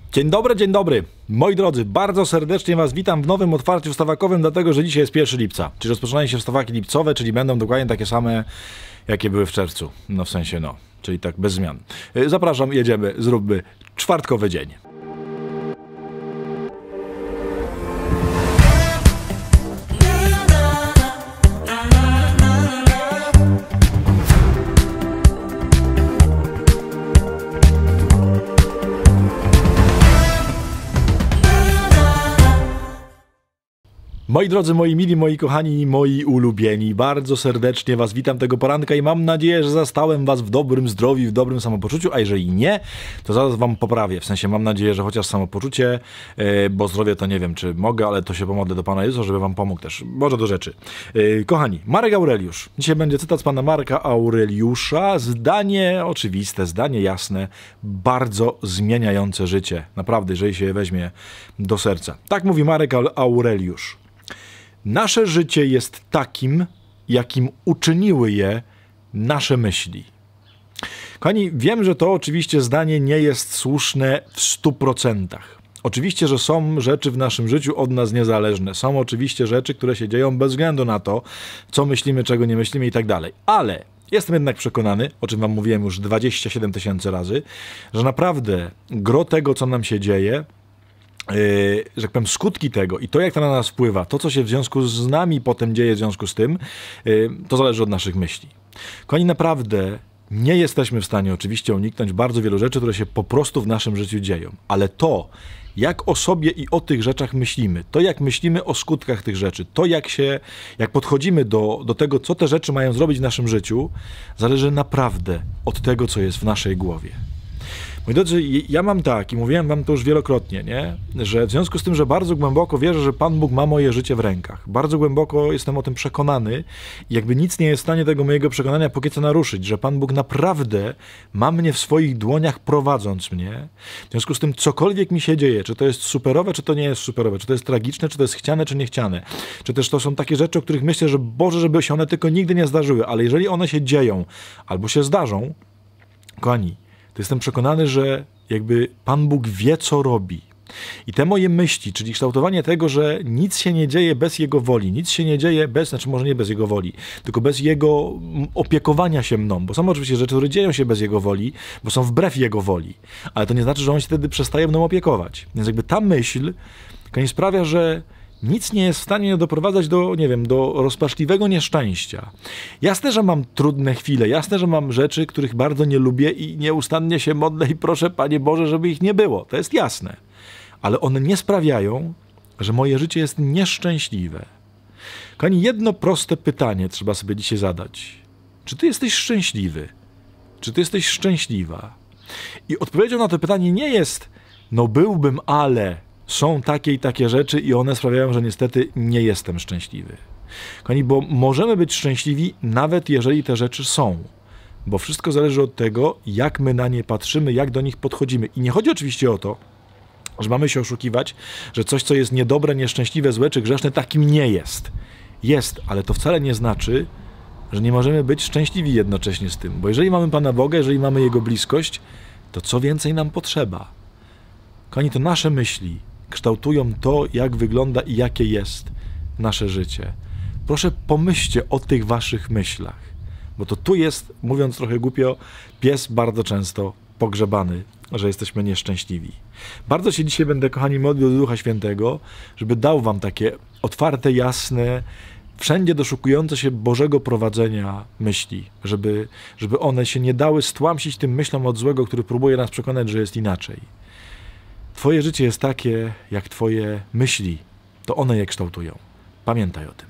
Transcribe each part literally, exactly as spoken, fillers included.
Dzień dobry, dzień dobry. Moi drodzy, bardzo serdecznie Was witam w nowym otwarciu wstawakowym, dlatego że dzisiaj jest pierwszego lipca. Czyli rozpoczynają się wstawaki lipcowe, czyli będą dokładnie takie same, jakie były w czerwcu. No w sensie no, czyli tak bez zmian. Zapraszam, jedziemy, zróbmy czwartkowy dzień. Moi drodzy, moi mili, moi kochani, moi ulubieni, bardzo serdecznie Was witam tego poranka i mam nadzieję, że zastałem Was w dobrym zdrowiu, w dobrym samopoczuciu, a jeżeli nie, to zaraz Wam poprawię. W sensie mam nadzieję, że chociaż samopoczucie, yy, bo zdrowie to nie wiem, czy mogę, ale to się pomodlę do Pana Jezusa, żeby Wam pomógł też. Może do rzeczy. Yy, kochani, Marek Aureliusz. Dzisiaj będzie cytat z Pana Marka Aureliusza. Zdanie oczywiste, zdanie jasne, bardzo zmieniające życie. Naprawdę, jeżeli się je weźmie do serca. Tak mówi Marek Aureliusz. Nasze życie jest takim, jakim uczyniły je nasze myśli. Kochani, wiem, że to oczywiście zdanie nie jest słuszne w stu procentach. Oczywiście, że są rzeczy w naszym życiu od nas niezależne. Są oczywiście rzeczy, które się dzieją bez względu na to, co myślimy, czego nie myślimy i tak dalej. Ale jestem jednak przekonany, o czym Wam mówiłem już dwadzieścia siedem tysięcy razy, że naprawdę gro tego, co nam się dzieje, Yy, że tak powiem, skutki tego i to, jak to na nas wpływa, to, co się w związku z nami potem dzieje w związku z tym, yy, to zależy od naszych myśli. Kochani, naprawdę nie jesteśmy w stanie oczywiście uniknąć bardzo wielu rzeczy, które się po prostu w naszym życiu dzieją, ale to, jak o sobie i o tych rzeczach myślimy, to jak myślimy o skutkach tych rzeczy, to jak się, jak podchodzimy do, do tego, co te rzeczy mają zrobić w naszym życiu, zależy naprawdę od tego, co jest w naszej głowie. Moi drodzy, ja mam tak i mówiłem Wam to już wielokrotnie, nie? Że w związku z tym, że bardzo głęboko wierzę, że Pan Bóg ma moje życie w rękach. Bardzo głęboko jestem o tym przekonany i jakby nic nie jest w stanie tego mojego przekonania póki co naruszyć, że Pan Bóg naprawdę ma mnie w swoich dłoniach, prowadząc mnie. W związku z tym, cokolwiek mi się dzieje, czy to jest superowe, czy to nie jest superowe, czy to jest tragiczne, czy to jest chciane, czy niechciane, czy też to są takie rzeczy, o których myślę, że Boże, żeby się one tylko nigdy nie zdarzyły, ale jeżeli one się dzieją albo się zdarzą, kochani, to jestem przekonany, że jakby Pan Bóg wie, co robi. I te moje myśli, czyli kształtowanie tego, że nic się nie dzieje bez Jego woli, nic się nie dzieje bez, znaczy może nie bez Jego woli, tylko bez Jego opiekowania się mną, bo są oczywiście rzeczy, które dzieją się bez Jego woli, bo są wbrew Jego woli, ale to nie znaczy, że On się wtedy przestaje mną opiekować. Więc jakby ta myśl sprawia, że nic nie jest w stanie doprowadzać do, nie wiem, do rozpaczliwego nieszczęścia. Jasne, że mam trudne chwile, jasne, że mam rzeczy, których bardzo nie lubię i nieustannie się modlę i proszę, Panie Boże, żeby ich nie było. To jest jasne. Ale one nie sprawiają, że moje życie jest nieszczęśliwe. Kochani, jedno proste pytanie trzeba sobie dzisiaj zadać. Czy Ty jesteś szczęśliwy? Czy Ty jesteś szczęśliwa? I odpowiedzią na to pytanie nie jest, no byłbym, ale... Są takie i takie rzeczy i one sprawiają, że niestety nie jestem szczęśliwy. Kochani, bo możemy być szczęśliwi nawet jeżeli te rzeczy są. Bo wszystko zależy od tego, jak my na nie patrzymy, jak do nich podchodzimy. I nie chodzi oczywiście o to, że mamy się oszukiwać, że coś, co jest niedobre, nieszczęśliwe, złe czy grzeszne, takim nie jest. Jest, ale to wcale nie znaczy, że nie możemy być szczęśliwi jednocześnie z tym. Bo jeżeli mamy Pana Boga, jeżeli mamy Jego bliskość, to co więcej nam potrzeba? Kochani, to nasze myśli kształtują to, jak wygląda i jakie jest nasze życie. Proszę, pomyślcie o tych waszych myślach, bo to tu jest, mówiąc trochę głupio, pies bardzo często pogrzebany, że jesteśmy nieszczęśliwi. Bardzo się dzisiaj będę, kochani, modlił do Ducha Świętego, żeby dał wam takie otwarte, jasne, wszędzie doszukujące się Bożego prowadzenia myśli, żeby, żeby one się nie dały stłamsić tym myślom od złego, który próbuje nas przekonać, że jest inaczej. Twoje życie jest takie, jak Twoje myśli. To one je kształtują. Pamiętaj o tym.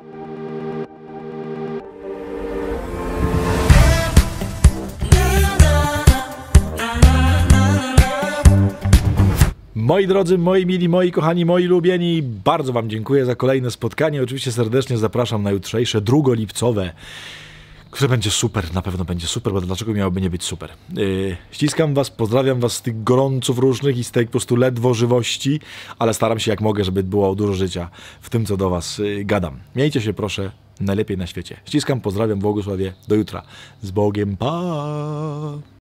Moi drodzy, moi mili, moi kochani, moi lubieni, bardzo Wam dziękuję za kolejne spotkanie. Oczywiście serdecznie zapraszam na jutrzejsze, drugolipcowe, które będzie super, na pewno będzie super, bo dlaczego miałoby nie być super? Yy, ściskam Was, pozdrawiam Was z tych gorąców różnych i z tej po prostu ledwo żywości, ale staram się jak mogę, żeby było dużo życia w tym, co do Was yy, gadam. Miejcie się proszę najlepiej na świecie. Ściskam, pozdrawiam, błogosławię, do jutra. Z Bogiem, pa!